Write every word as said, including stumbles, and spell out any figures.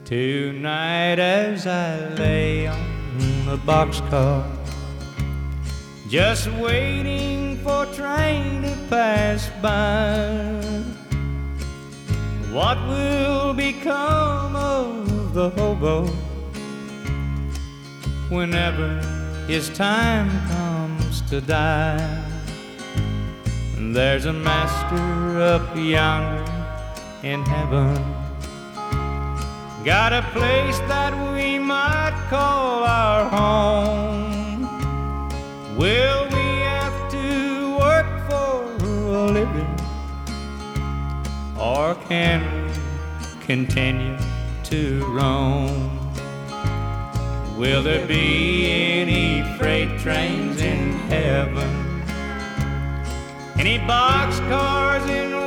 Tonight as I lay on the boxcar, just waiting for a train to pass by, what will become of the hobo whenever his time comes to die? There's a master up yonder in heaven, got a place that we might call our home. Will we have to work for a living, or can we continue to roam? Will there be any freight trains in heaven, any boxcars in